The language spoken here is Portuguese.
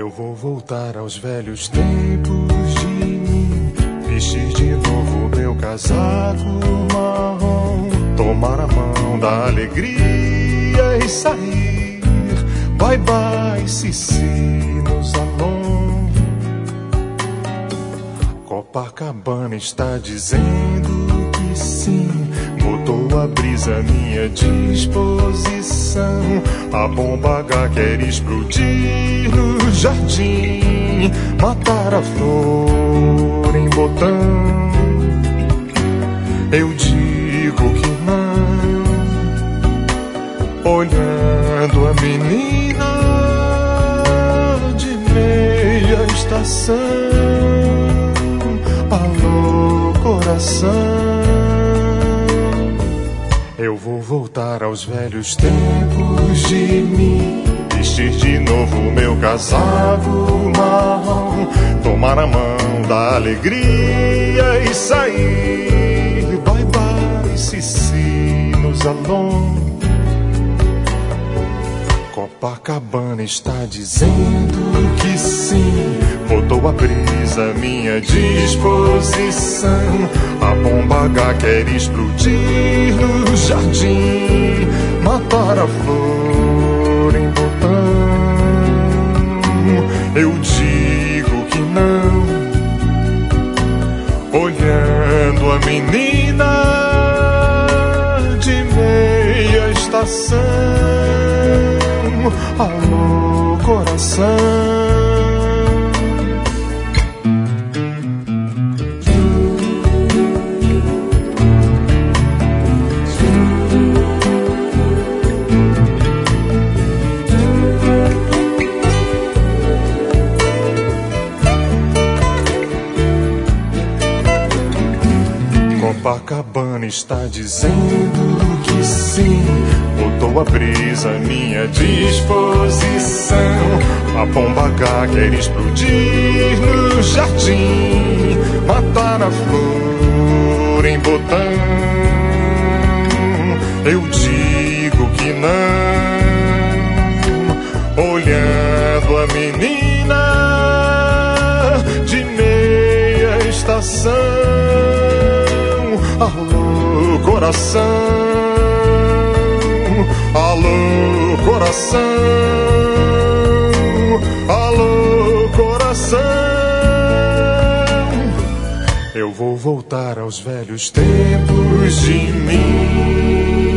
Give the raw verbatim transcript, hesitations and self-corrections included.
Eu vou voltar aos velhos tempos de mim, vestir de novo meu casaco marrom, tomar a mão da alegria e sair. Bye bye, Cici, nos along. Copacabana está dizendo que sim, botou a brisa à minha disposição. A bomba H quer explodir no jardim, matar a flor em botão. Eu digo que não, olhando a menina de meia estação. Alô, coração. Eu vou voltar aos velhos tempos de mim, vestir de novo meu casaco marrom, tomar a mão da alegria e sair. Bye bye, Cici, nos along. Copacabana está dizendo que sim, botou a brisa à minha disposição. A bomba H quer explodir no jardim, matar a flor em botão. Eu digo que não, olhando a menina de meia estação. Alô, coração. Copacabana está dizendo que sim, botou a brisa à minha disposição. A bomba H quer explodir no jardim, matar a flor em botão. Eu digo que não, olhando a menina de meia estação. Alô, coração. Alô, coração. Alô, coração. Eu vou voltar aos velhos tempos de mim.